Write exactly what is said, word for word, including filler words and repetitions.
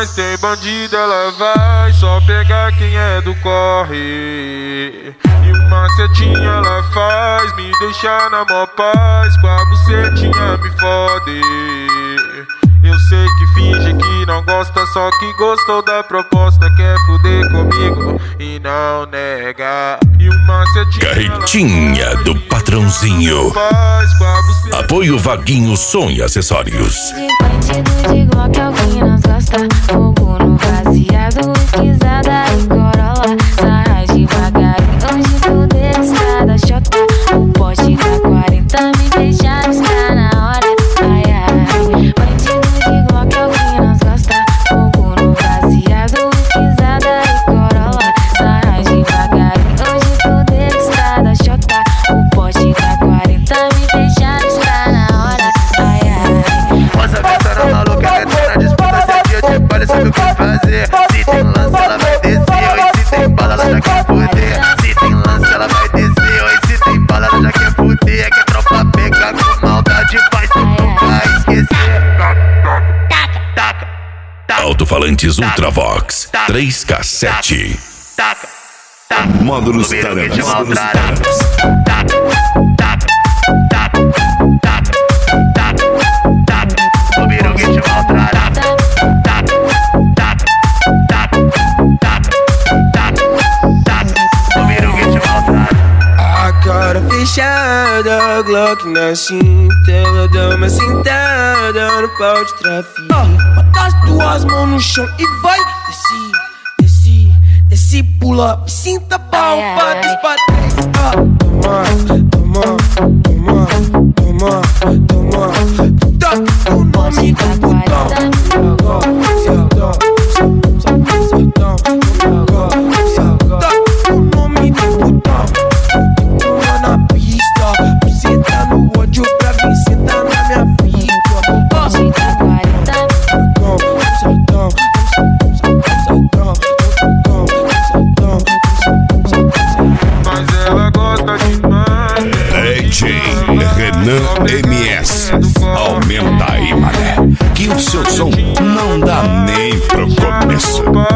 Mas tem bandido, ela vai só pegar quem é do corre. E uma setinha ela faz me deixar na mó paz. Com a bucetinha me fode. Eu sei que finge que não gosta, só que gostou da proposta. Quer fuder comigo e não nega. E uma setinha Carretinha do patrãozinho. Apoio Vaguinho Som e Acessórios. Bandido de Glock é o que nós gosta. Fogo no baseado, esquisada e corolla. Sarra devagarinho, hoje tudo é estrada chota. O poste da quarenta me deixa, está na hora. Ai, ai, bandido de Glock é o que nós gosta. Fogo no baseado, esquisada e corolla. Sarra devagarinho, hoje tudo é estrada chota. O poste da quarenta me deixa, está na hora. Ai, ai. Moça festa na maluca, quer ter na disputa. Se é dia de baile, sabe o que fazer. Se tem lance, ela vai descer. Oi, se tem bala, ela já quer fuder. Se tem lance, ela vai descer. Oi, se tem bala, ela já quer fuder. É que a tropa pega com maldade, faz tu nunca esquecer. Taca, taca, taca. Alto-falantes Ultravox três K sete. Taca, taca. Módulos Tarantes. Módulos Taca, taca, taca, taca, taca, taca. O birugue te maltrata. Taca, taca, taca, taca, taca, taca. O birugue te maltrata. A cara fechada, Glock na cinta. Ela dá uma sentada no pau de trafique. Bota as tuas mãos no chão e vai. Desce, desce, desce, pula. Sinta pau, bate os patins. Toma, toma, toma, toma, toma. Toca o nome do botão. Saltão, saltão, saltão. Toca o nome do botão. Na pista, você tá no ódio pra vir sentar na minha pica. Poste da quarenta. Saltão, saltão, saltão, saltão. Mas ela gosta demais. D J Renan M S. Aumenta aí, mané, que o seu som não dá nem pro começo.